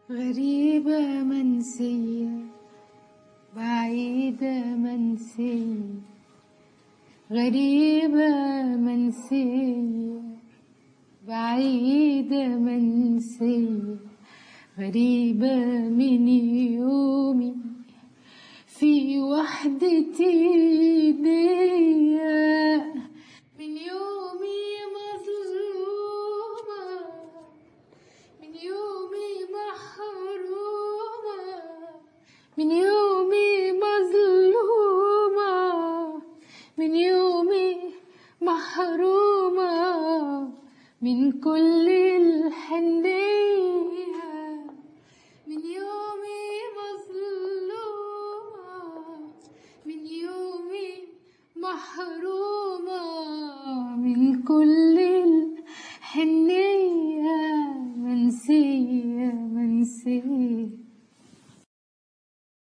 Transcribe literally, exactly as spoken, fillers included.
غريبة منسية بعيدة منسية، غريبة منسية بعيدة منسية، غريبة من يومي في وحدتي دي، من يومي مظلومة، من يومي محرومة، من يومي مظلومة، من يومي محرومة من كل الحنية، من يومي مظلومة، من يومي محرومة من كل الحنية، منسية منسية.